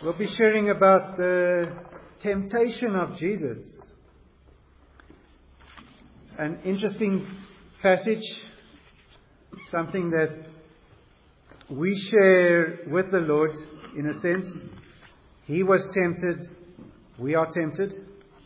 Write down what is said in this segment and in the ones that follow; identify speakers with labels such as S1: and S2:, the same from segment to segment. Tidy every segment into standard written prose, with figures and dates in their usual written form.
S1: We'll be sharing about the temptation of Jesus. An interesting passage, something that we share with the Lord in a sense. He was tempted, we are tempted.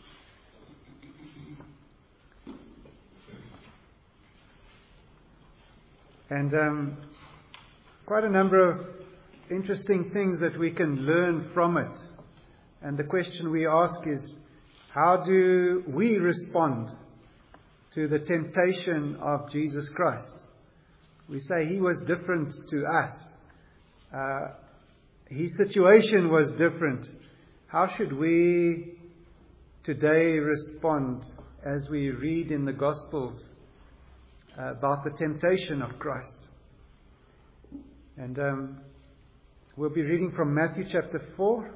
S1: And quite a number of interesting things that we can learn from it. And the question we ask is, how do we respond to the temptation of Jesus Christ? We say He was different to us. His situation was different. How should we today respond as we read in the Gospels about the temptation of Christ? And we'll be reading from Matthew chapter 4.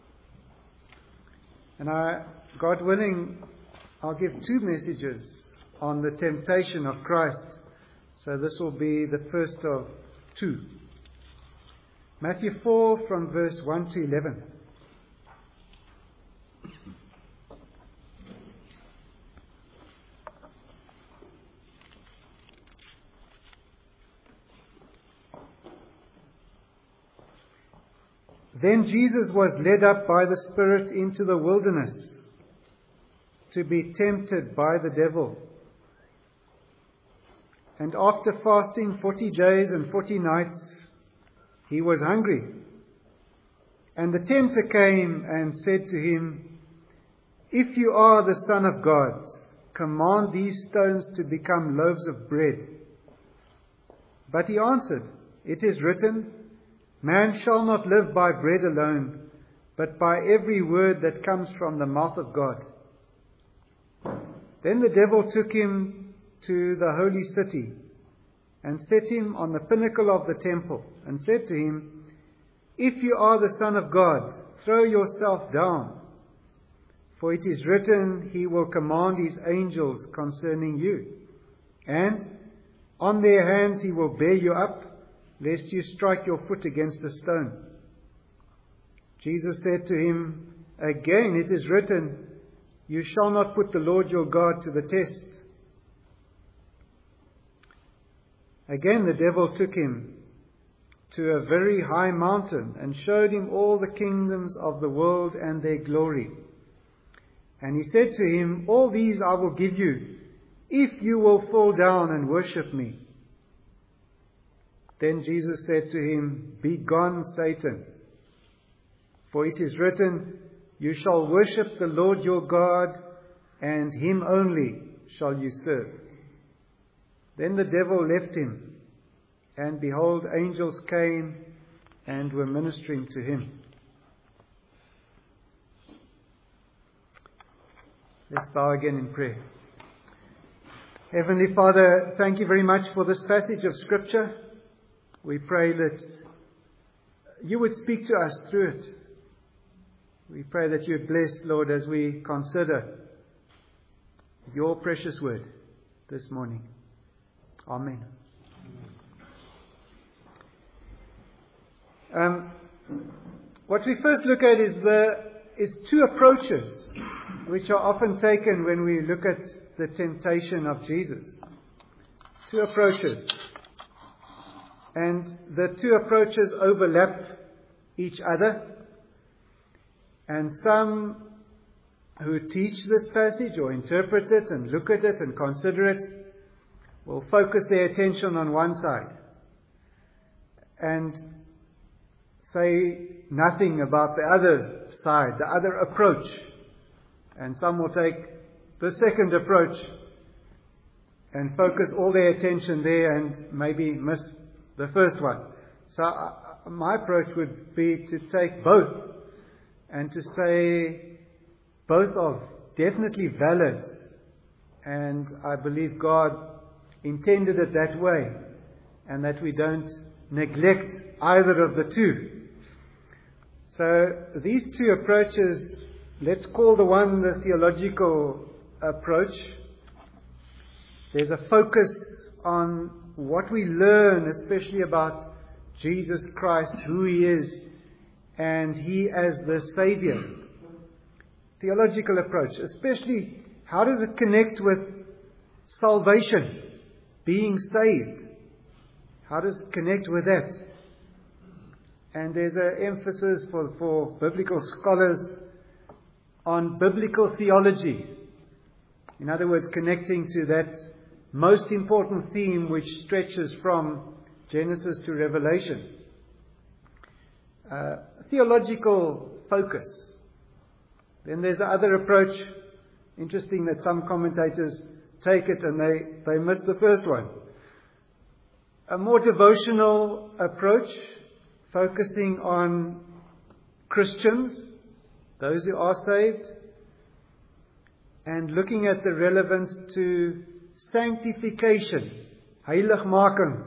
S1: And God willing, I'll give two messages on the temptation of Christ. So this will be the first of two. Matthew 4 from verse 1 to 11. Then Jesus was led up by the Spirit into the wilderness to be tempted by the devil. And after fasting 40 days and 40 nights, he was hungry. And the tempter came and said to him, "If you are the Son of God, command these stones to become loaves of bread." But he answered, "It is written, man shall not live by bread alone, but by every word that comes from the mouth of God." Then the devil took him to the holy city and set him on the pinnacle of the temple and said to him, "If you are the Son of God, throw yourself down. For it is written, He will command His angels concerning you. And on their hands He will bear you up, lest you strike your foot against a stone." Jesus said to him, "Again it is written, you shall not put the Lord your God to the test." Again the devil took him to a very high mountain and showed him all the kingdoms of the world and their glory. And he said to him, "All these I will give you, if you will fall down and worship me." Then Jesus said to him, "Begone, Satan, for it is written, you shall worship the Lord your God, and Him only shall you serve." Then the devil left him, and behold, angels came and were ministering to him. Let's bow again in prayer. Heavenly Father, thank you very much for this passage of Scripture. We pray that you would speak to us through it. We pray that you would bless, Lord, as we consider your precious word this morning. Amen. What we first look at is two approaches which are often taken when we look at the temptation of Jesus. Two approaches. And the two approaches overlap each other. And some who teach this passage or interpret it and look at it and consider it will focus their attention on one side and say nothing about the other side, the other approach. And some will take the second approach and focus all their attention there and maybe miss the first one. So my approach would be to take both and to say both are definitely valid, and I believe God intended it that way, and that we don't neglect either of the two. So these two approaches, let's call the one the theological approach. There's a focus on what we learn, especially about Jesus Christ, who He is, and He as the Saviour. Theological approach, especially how does it connect with salvation, being saved? How does it connect with that? And there's an emphasis for biblical scholars on biblical theology. In other words, connecting to that most important theme which stretches from Genesis to Revelation. Theological focus. Then there's the other approach. Interesting that some commentators take it and they miss the first one. A more devotional approach, focusing on Christians, those who are saved, and looking at the relevance to sanctification, heiligmaking,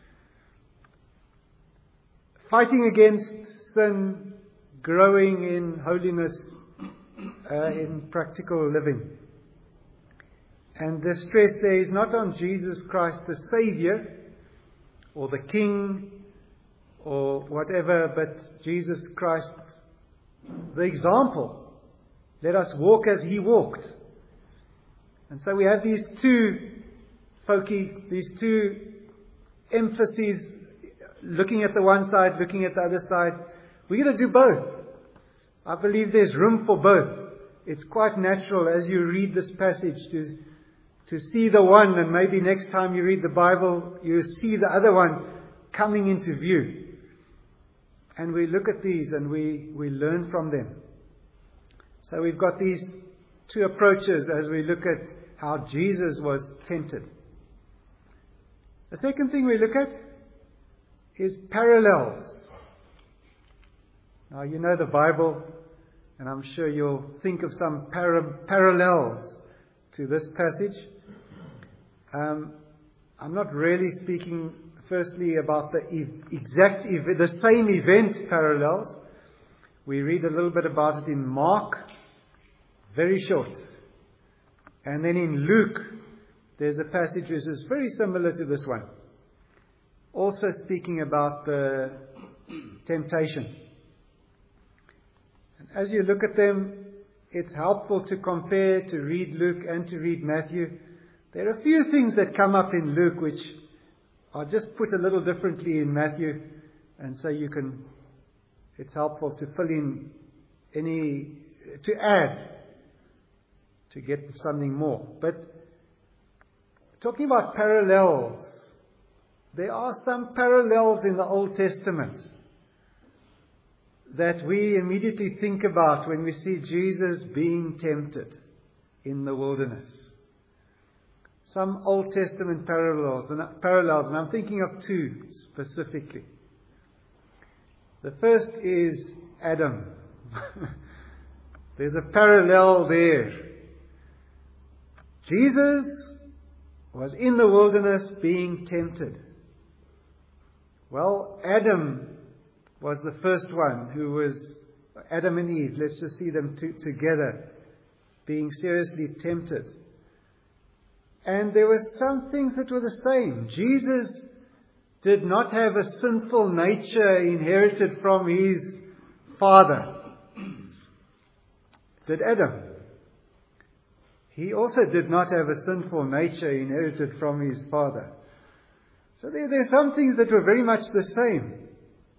S1: fighting against sin, growing in holiness, in practical living. And the stress there is not on Jesus Christ the Saviour, or the King, or whatever, but Jesus Christ the example. Let us walk as He walked. And so we have these two emphases, looking at the one side, looking at the other side. We're going to do both. I believe there's room for both. It's quite natural as you read this passage to see the one, and maybe next time you read the Bible, you see the other one coming into view. And we look at these and we learn from them. So we've got these two approaches as we look at how Jesus was tempted. The second thing we look at is parallels. Now, you know the Bible, and I'm sure you'll think of some parallels to this passage. I'm not really speaking firstly about the the same event parallels. We read a little bit about it in Mark, very short. And then in Luke, there's a passage which is very similar to this one. Also speaking about the temptation. And as you look at them, it's helpful to compare, to read Luke and to read Matthew. There are a few things that come up in Luke which are just put a little differently in Matthew. And so it's helpful to fill in to add, to get something more. But talking about parallels, there are some parallels in the Old Testament that we immediately think about when we see Jesus being tempted in the wilderness. Some Old Testament parallels, and I'm thinking of two specifically. The first is Adam. There's a parallel there. Jesus was in the wilderness being tempted. Well, Adam was the first one who was, Adam and Eve, let's just see them together, being seriously tempted. And there were some things that were the same. Jesus did not have a sinful nature inherited from his father. Did Adam? He also did not have a sinful nature inherited from his father. So there's some things that were very much the same.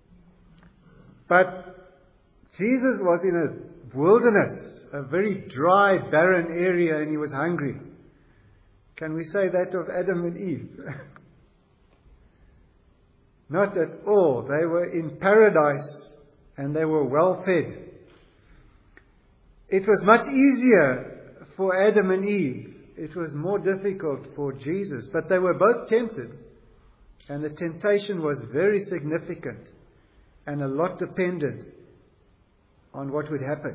S1: But Jesus was in a wilderness, a very dry, barren area, and he was hungry. Can we say that of Adam and Eve? Not at all. They were in paradise and they were well fed. It was much easier for Adam and Eve. It was more difficult for Jesus. But they were both tempted. And the temptation was very significant. And a lot depended on what would happen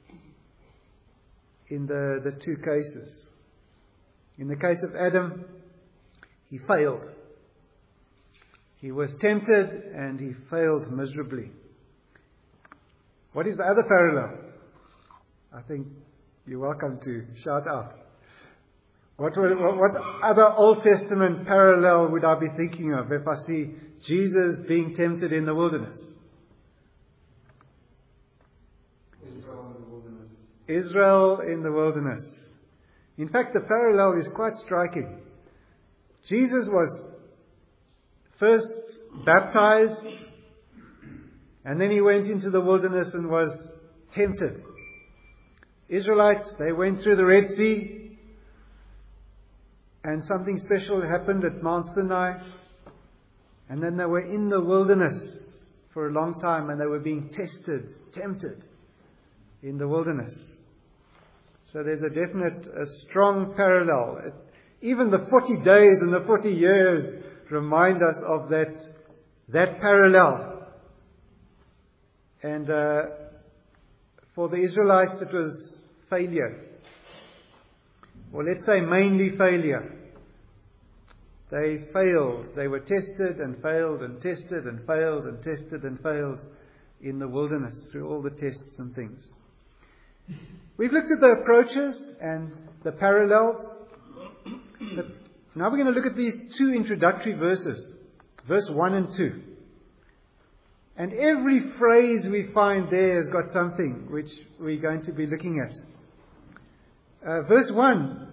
S1: in the two cases. In the case of Adam, he failed. He was tempted and he failed miserably. What is the other parallel? I think you're welcome to shout out. What other Old Testament parallel would I be thinking of if I see Jesus being tempted in the wilderness? Israel in the wilderness. In fact, the parallel is quite striking. Jesus was first baptized, and then he went into the wilderness and was tempted. Israelites, they went through the Red Sea, and something special happened at Mount Sinai, and then they were in the wilderness for a long time, and they were being tested, tempted in the wilderness. So there's a strong parallel. Even the 40 days and the 40 years remind us of that parallel. And for the Israelites it was failure. Or let's say mainly failure. They failed. They were tested and failed and tested and failed and tested and failed in the wilderness through all the tests and things. We've looked at the approaches and the parallels. But now we're going to look at these two introductory verses, verse 1 and 2. And every phrase we find there has got something which we're going to be looking at. Verse 1,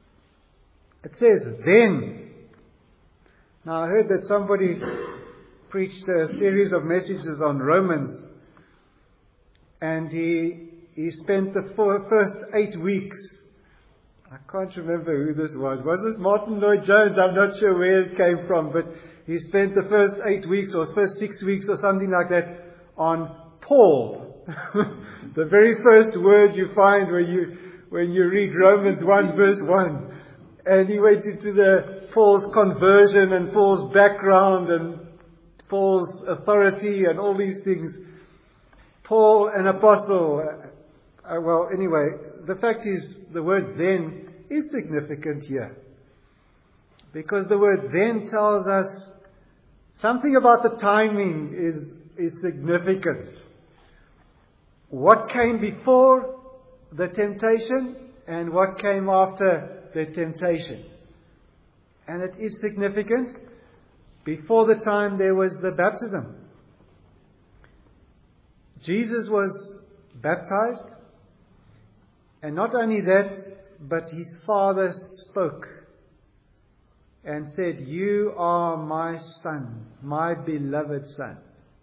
S1: it says, then. Now I heard that somebody preached a series of messages on Romans, and he spent the first 8 weeks. I can't remember who this was. Was this Martin Lloyd-Jones? I'm not sure where it came from, but he spent the first 8 weeks or first 6 weeks or something like that on Paul. The very first word you find when you read Romans 1 verse 1. And he went into Paul's conversion and Paul's background and Paul's authority and all these things. Paul, an apostle. Well, anyway, the fact is the word then is significant here. Because the word then tells us something about the timing is significant. What came before the temptation and what came after the temptation. And it is significant. Before the time there was the baptism. Jesus was baptized. And not only that, but his Father spoke and said, "You are my Son, my beloved Son."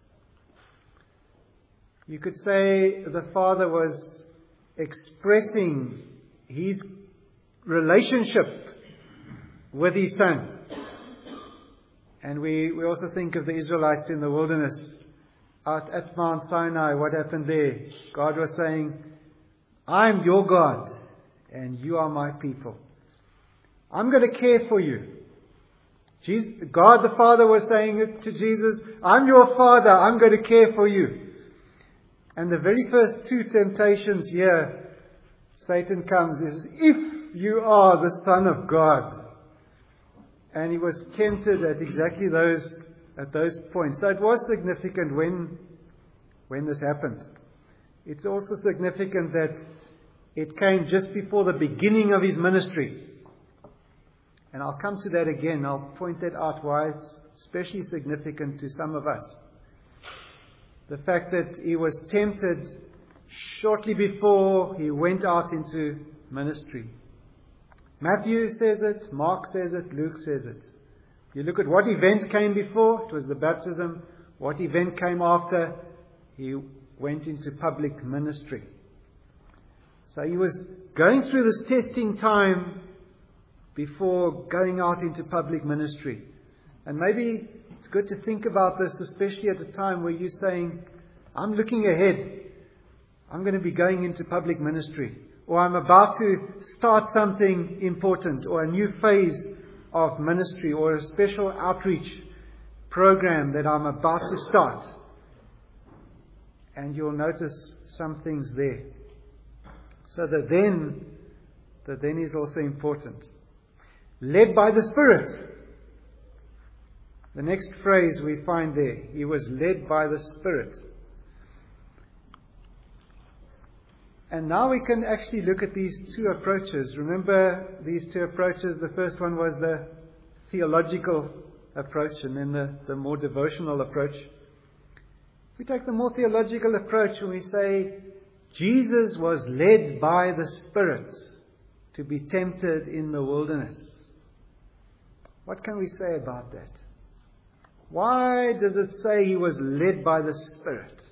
S1: You could say the Father was expressing his relationship with his Son. And we also think of the Israelites in the wilderness out at Mount Sinai. What happened there? God was saying, "I'm your God and you are my people. I'm going to care for you." God the Father was saying it to Jesus, "I'm your Father, I'm going to care for you." And the very first two temptations here, Satan comes, is, "If you are the Son of God." And he was tempted at exactly those points. So it was significant when this happened. It's also significant that it came just before the beginning of his ministry. And I'll come to that again. I'll point that out why it's especially significant to some of us. The fact that he was tempted shortly before he went out into ministry. Matthew says it, Mark says it, Luke says it. You look at what event came before, it was the baptism. What event came after, he went into public ministry. So he was going through this testing time before going out into public ministry. And maybe it's good to think about this, especially at a time where you're saying, "I'm looking ahead. I'm going to be going into public ministry." Or I'm about to start something important, or a new phase of ministry, or a special outreach program that I'm about to start. And you'll notice some things there. So the then is also important. Led by the Spirit. The next phrase we find there, he was led by the Spirit. And now we can actually look at these two approaches. Remember these two approaches? The first one was the theological approach, and then the more devotional approach. We take the more theological approach and we say, Jesus was led by the Spirit to be tempted in the wilderness. What can we say about that? Why does it say he was led by the Spirit?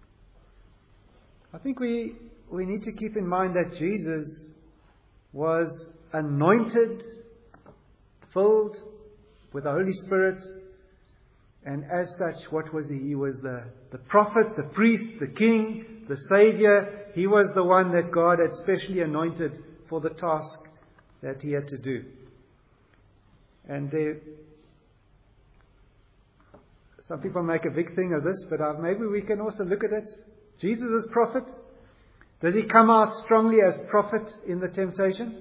S1: I think we need to keep in mind that Jesus was anointed, filled with the Holy Spirit, and as such, what was he? He was the prophet, the priest, the king, the Savior. He was the one that God had specially anointed for the task that he had to do. And some people make a big thing of this, but maybe we can also look at it. Jesus is prophet. Does he come out strongly as prophet in the temptation?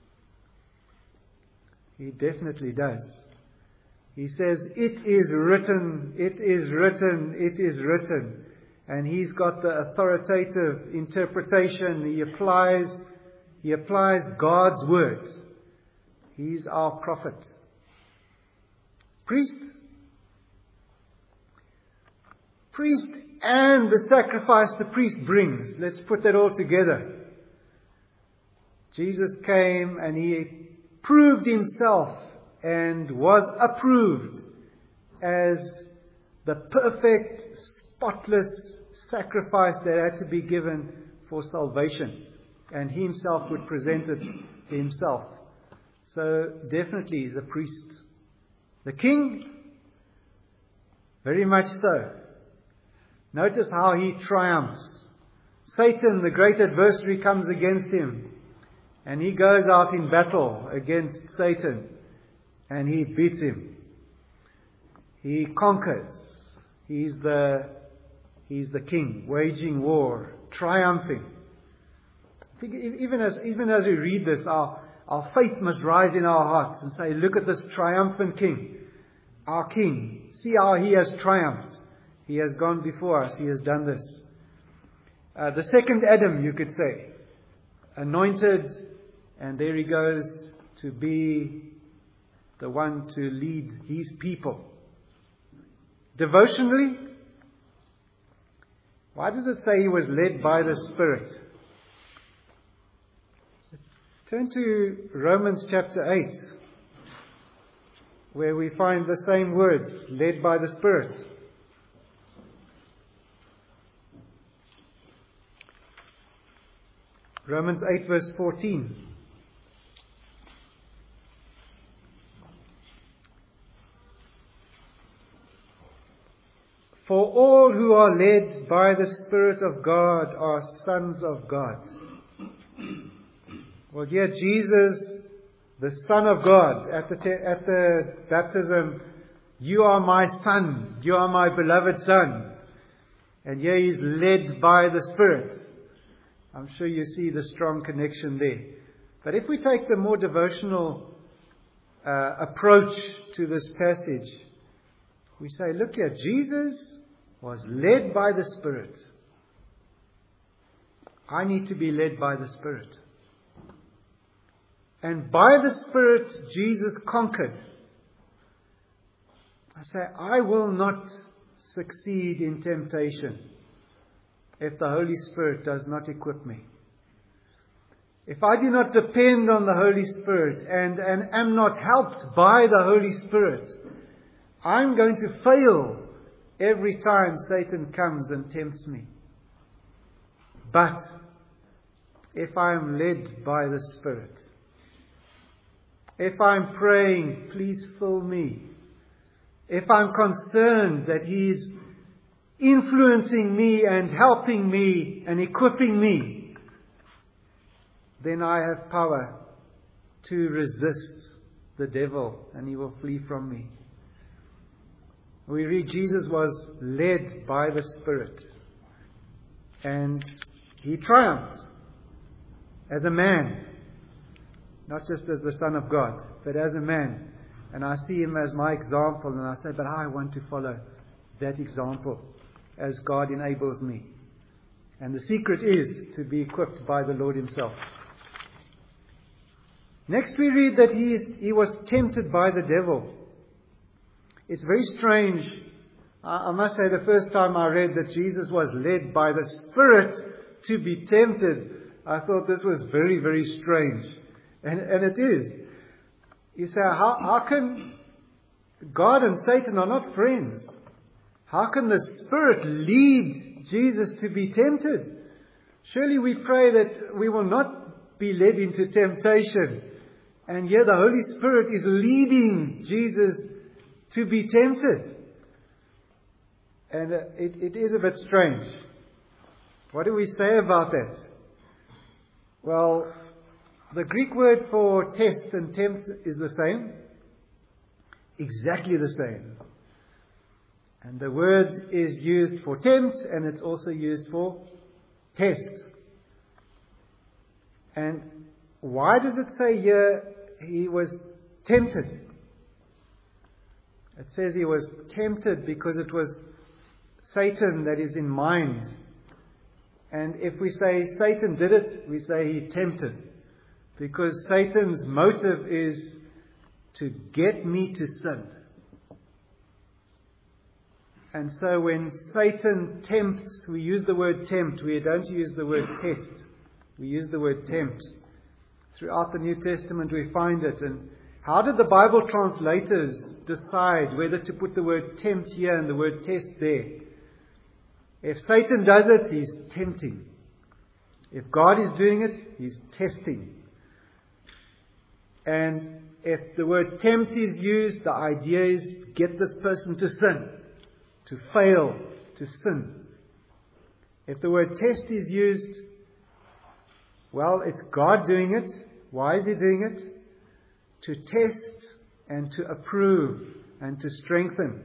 S1: He definitely does. He says, "It is written, it is written, it is written." And he's got the authoritative interpretation. He applies God's word. He's our prophet. Priest and the sacrifice the priest brings. Let's put that all together. Jesus came and he proved himself and was approved as the perfect, spotless sacrifice that had to be given for salvation. And he himself would present it himself. So definitely the priest. The king, very much so. Notice how he triumphs. Satan, the great adversary, comes against him. And he goes out in battle against Satan. And he beats him. He conquers. He's the king, waging war, triumphing. I think even as we read this, our faith must rise in our hearts and say, look at this triumphant king, our king. See how he has triumphed. He has gone before us. He has done this. The second Adam, you could say, anointed, and there he goes to be the one to lead his people. Devotionally, why does it say he was led by the Spirit? Let's turn to Romans chapter 8, where we find the same words, led by the Spirit. Romans 8 verse 14. For all who are led by the Spirit of God are sons of God. Well, here Jesus, the Son of God, at the baptism, you are my Son, you are my beloved Son. And here he's led by the Spirit. I'm sure you see the strong connection there. But if we take the more devotional approach to this passage, we say, look here, Jesus was led by the Spirit. I need to be led by the Spirit. And by the Spirit, Jesus conquered. I say, I will not succeed in temptation if the Holy Spirit does not equip me. If I do not depend on the Holy Spirit and am not helped by the Holy Spirit, I'm going to fail every time Satan comes and tempts me. But if I am led by the Spirit, if I'm praying, please fill me, if I'm concerned that He's influencing me and helping me and equipping me, then I have power to resist the devil and he will flee from me. We read Jesus was led by the Spirit and he triumphed as a man, not just as the Son of God, but as a man. And I see him as my example and I say, but I want to follow that example as God enables me. And the secret is to be equipped by the Lord Himself. Next we read that he was tempted by the devil. It's very strange. I must say the first time I read that Jesus was led by the Spirit to be tempted, I thought this was very, very strange. And it is. You say, how can God and Satan are not friends? How can the Spirit lead Jesus to be tempted? Surely we pray that we will not be led into temptation. And yet the Holy Spirit is leading Jesus to be tempted. And it is a bit strange. What do we say about that? Well, the Greek word for test and tempt is the same. Exactly the same. And the word is used for tempt, and it's also used for test. And why does it say here he was tempted? It says he was tempted because it was Satan that is in mind. And if we say Satan did it, we say he tempted. Because Satan's motive is to get me to sin. And so when Satan tempts, we use the word tempt. We don't use the word test. We use the word tempt. Throughout the New Testament we find it. And how did the Bible translators decide whether to put the word tempt here and the word test there? If Satan does it, he's tempting. If God is doing it, he's testing. And if the word tempt is used, the idea is get this person to sin, to fail, to sin. If the word test is used, well, it's God doing it. Why is he doing it? To test and to approve and to strengthen.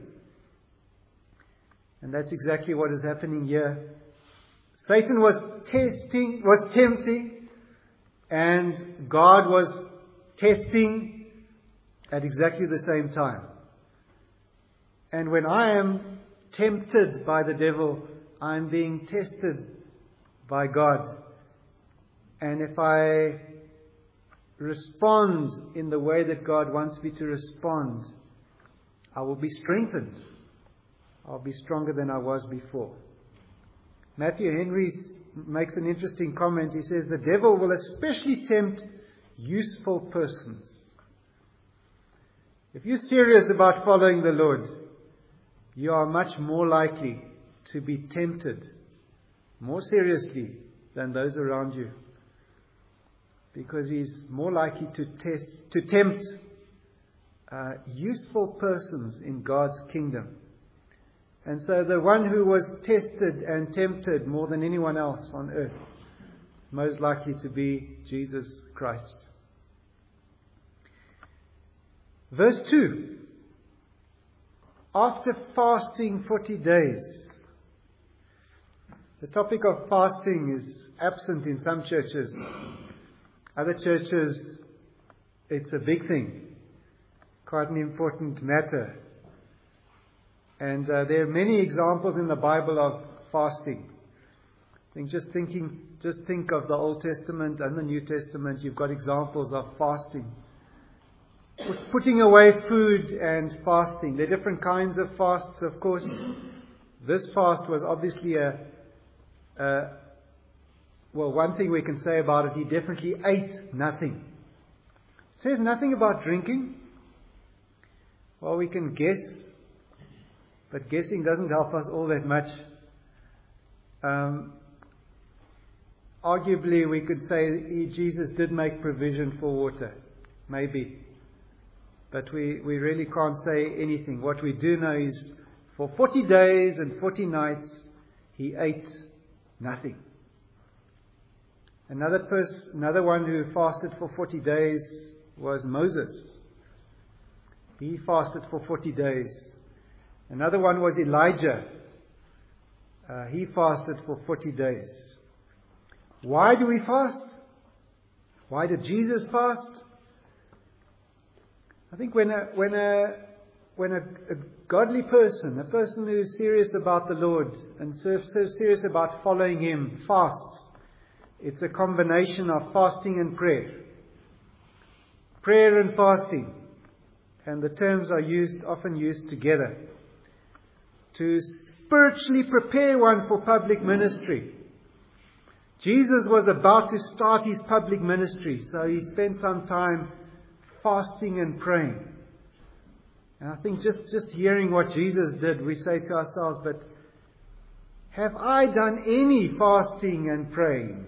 S1: And that's exactly what is happening here. Satan was tempting, and God was testing at exactly the same time. And when I am tempted by the devil, I'm being tested by God. And if I respond in the way that God wants me to respond, I will be strengthened. I'll be stronger than I was before. Matthew Henry makes an interesting comment. He says, the devil will especially tempt useful persons. If you're serious about following the Lord, you are much more likely to be tempted more seriously than those around you. Because he's more likely to tempt useful persons in God's kingdom. And so the one who was tested and tempted more than anyone else on earth is most likely to be Jesus Christ. Verse 2. After fasting 40 days. The topic of fasting is absent in some churches. Other churches, it's a big thing. Quite an important matter. And there are many examples in the Bible of fasting. Just think of the Old Testament and the New Testament. You've got examples of fasting. Putting away food and fasting. There are different kinds of fasts, of course. This fast was obviously one thing we can say about it, he definitely ate nothing. It says nothing about drinking. Well, we can guess. But guessing doesn't help us all that much. Arguably, we could say Jesus did make provision for water. Maybe. But we really can't say anything. What we do know is for 40 days and 40 nights, he ate nothing. Another one who fasted for 40 days was Moses. He fasted for 40 days. Another one was Elijah. He fasted for 40 days. Why do we fast? Why did Jesus fast? I think when a godly person, a person who is serious about the Lord and so serious about following Him, fasts, it's a combination of fasting and prayer. Prayer and fasting. And the terms are often used together. To spiritually prepare one for public ministry. Jesus was about to start his public ministry, so he spent some time fasting and praying. And I think just hearing what Jesus did, we say to ourselves, but have I done any fasting and praying?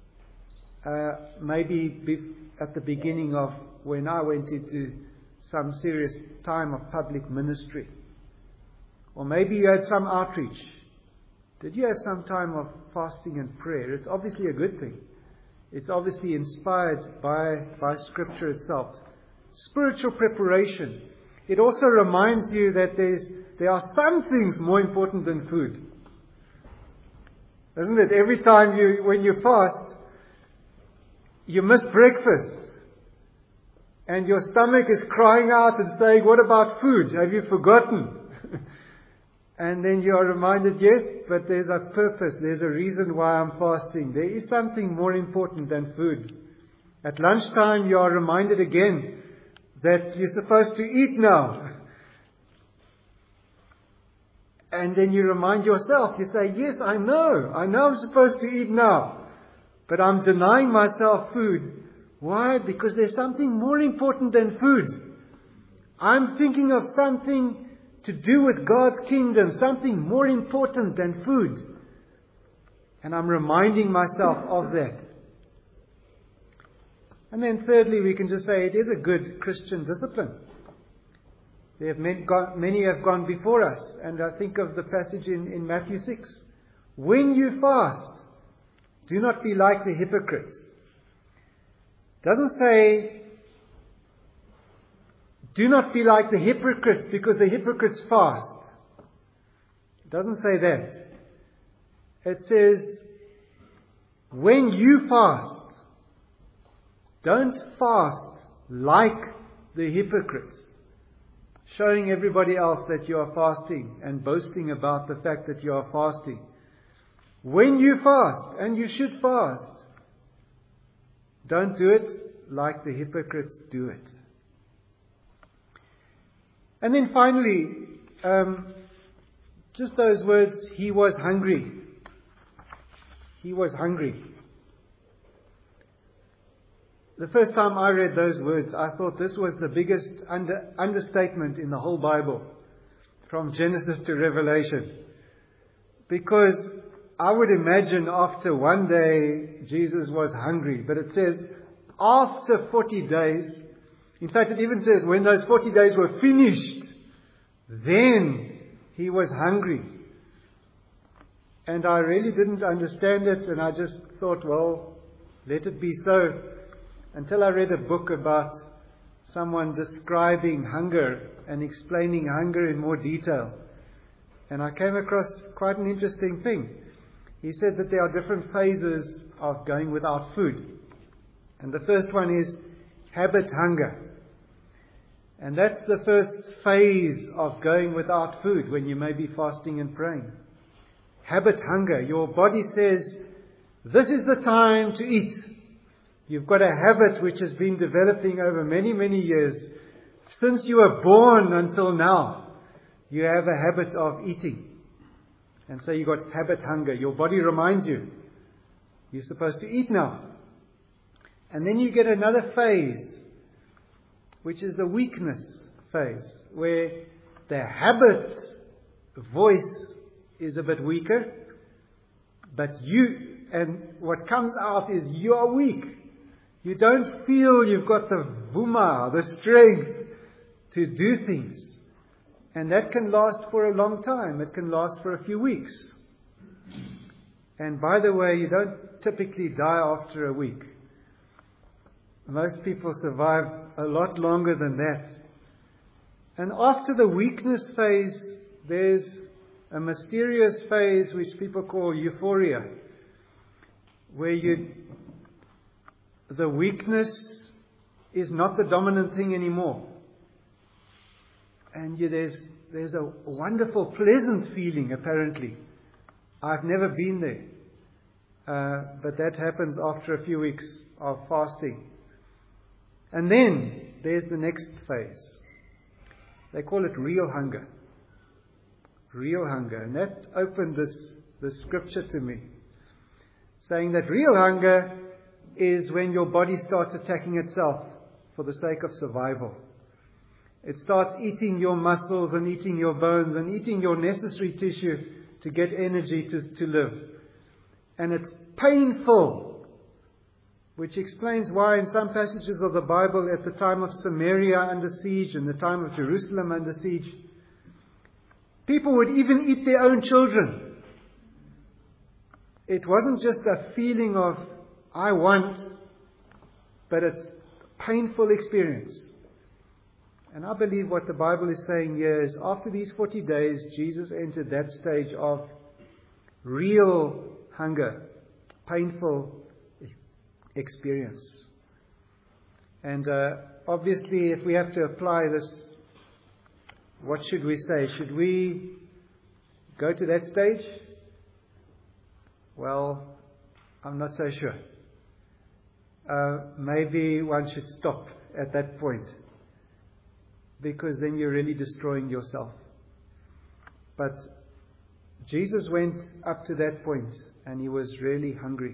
S1: Maybe at the beginning of when I went into some serious time of public ministry. Or maybe you had some outreach. Did you have some time of fasting and prayer? It's obviously a good thing. It's obviously inspired by Scripture itself. Spiritual preparation. It also reminds you that there are some things more important than food. Isn't it? Every time when you fast, you miss breakfast. And your stomach is crying out and saying, what about food? Have you forgotten? And then you are reminded, yes, but there's a purpose. There's a reason why I'm fasting. There is something more important than food. At lunchtime, you are reminded again that you're supposed to eat now. And then you remind yourself, you say, yes, I know I'm supposed to eat now. But I'm denying myself food. Why? Because there's something more important than food. I'm thinking of something to do with God's kingdom, something more important than food. And I'm reminding myself of that. And then thirdly, we can just say it is a good Christian discipline. Many have gone before us. And I think of the passage in Matthew 6. When you fast, do not be like the hypocrites. It doesn't say, do not be like the hypocrites because the hypocrites fast. It doesn't say that. It says, when you fast, don't fast like the hypocrites, showing everybody else that you are fasting and boasting about the fact that you are fasting. When you fast, and you should fast, don't do it like the hypocrites do it. And then finally, just those words, he was hungry. He was hungry. The first time I read those words, I thought this was the biggest understatement in the whole Bible, from Genesis to Revelation. Because I would imagine after one day, Jesus was hungry. But it says, after 40 days, in fact, it even says, when those 40 days were finished, then he was hungry. And I really didn't understand it, and I just thought, well, let it be so. Until I read a book about someone describing hunger and explaining hunger in more detail. And I came across quite an interesting thing. He said that there are different phases of going without food. And the first one is habit hunger. And that's the first phase of going without food when you may be fasting and praying. Habit hunger. Your body says, this is the time to eat. You've got a habit which has been developing over many, many years. Since you were born until now, you have a habit of eating. And so you've got habit hunger. Your body reminds you, you're supposed to eat now. And then you get another phase, which is the weakness phase, where the habit voice is a bit weaker, but and what comes out is you are weak. You don't feel you've got the vuma, the strength to do things. And that can last for a long time. It can last for a few weeks. And by the way, you don't typically die after a week. Most people survive a lot longer than that. And after the weakness phase, there's a mysterious phase which people call euphoria, where the weakness is not the dominant thing anymore. And there's a wonderful, pleasant feeling, apparently. I've never been there. But that happens after a few weeks of fasting. And then there's the next phase. They call it real hunger. Real hunger. And that opened this scripture to me. saying that real hunger is when your body starts attacking itself for the sake of survival. It starts eating your muscles and eating your bones and eating your necessary tissue to get energy to live. And it's painful, which explains why in some passages of the Bible at the time of Samaria under siege and the time of Jerusalem under siege, people would even eat their own children. It wasn't just a feeling of, I want, but it's a painful experience. And I believe what the Bible is saying here is after these 40 days, Jesus entered that stage of real hunger, painful experience. And obviously, if we have to apply this, what should we say? Should we go to that stage? Well, I'm not so sure. Maybe one should stop at that point, because then you're really destroying yourself. But Jesus went up to that point and he was really hungry.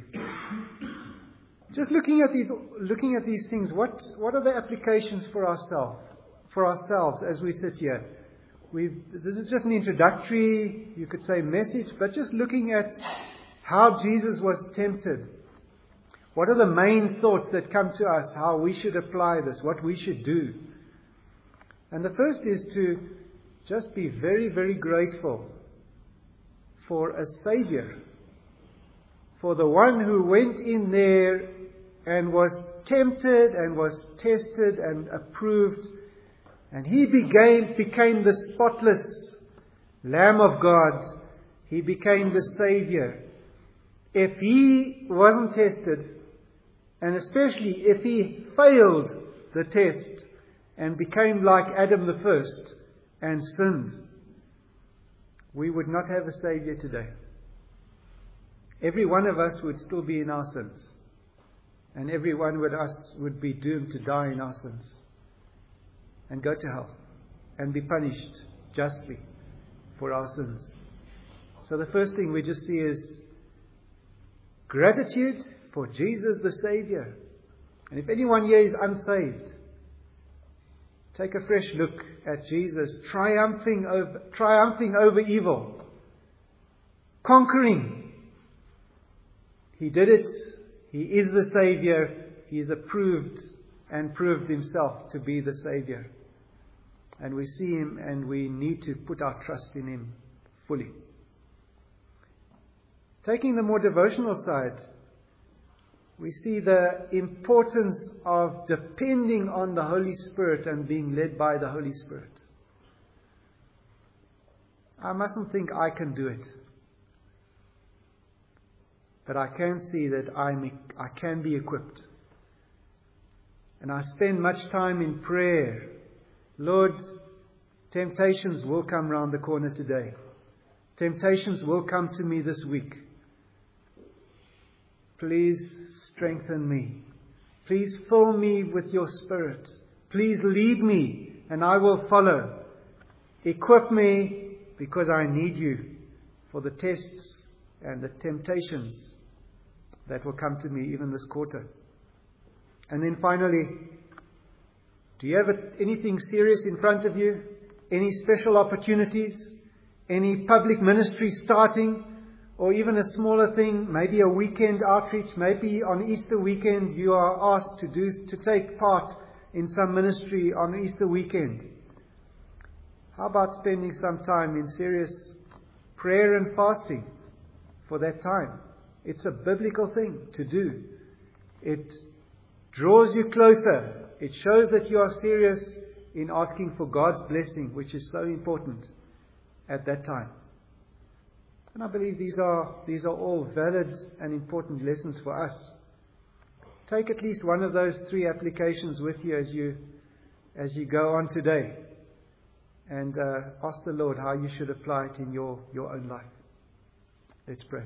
S1: Just looking at these things, what are the applications for ourselves as we sit here? This is just an introductory, you could say, message, but just looking at how Jesus was tempted. What are the main thoughts that come to us, how we should apply this, what we should do? And the first is to just be very, very grateful for a Savior, for the one who went in there and was tempted and was tested and approved, and he became the spotless Lamb of God. He became the Savior. If he wasn't tested, and especially if he failed the test and became like Adam the first and sinned, we would not have a Savior today. Every one of us would still be in our sins. And every one of us would be doomed to die in our sins and go to hell and be punished justly for our sins. So the first thing we just see is gratitude for Jesus the Savior. And if anyone here is unsaved, take a fresh look at Jesus triumphing over evil, conquering. He did it. He is the Savior. He is approved and proved himself to be the Savior. And we see him and we need to put our trust in him fully. Taking the more devotional side, we see the importance of depending on the Holy Spirit and being led by the Holy Spirit. I mustn't think I can do it. But I can see that I can be equipped. And I spend much time in prayer. Lord, temptations will come round the corner today. Temptations will come to me this week. Please strengthen me. Please fill me with your Spirit. Please lead me and I will follow. Equip me because I need you for the tests and the temptations that will come to me even this quarter. And then finally, do you have anything serious in front of you? Any special opportunities? Any public ministry starting? Or even a smaller thing, maybe a weekend outreach, maybe on Easter weekend you are asked to take part in some ministry on Easter weekend. How about spending some time in serious prayer and fasting for that time? It's a biblical thing to do. It draws you closer. It shows that you are serious in asking for God's blessing, which is so important at that time. And I believe these are all valid and important lessons for us. Take at least one of those three applications with you as you go on today, and ask the Lord how you should apply it in your own life. Let's pray.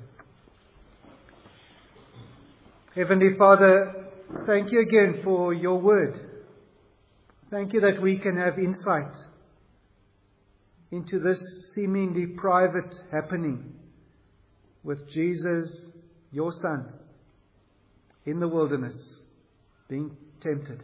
S1: Heavenly Father, thank you again for your word. Thank you that we can have insight into this seemingly private happening with Jesus, your Son. in the wilderness, being tempted.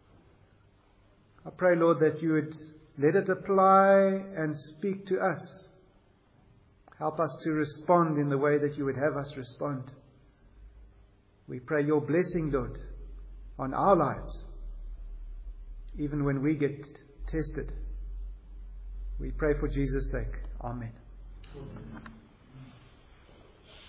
S1: I pray, Lord, that you would let it apply and speak to us. Help us to respond in the way that you would have us respond. We pray your blessing, Lord, on our lives, even when we get tested. We pray for Jesus' sake. Amen.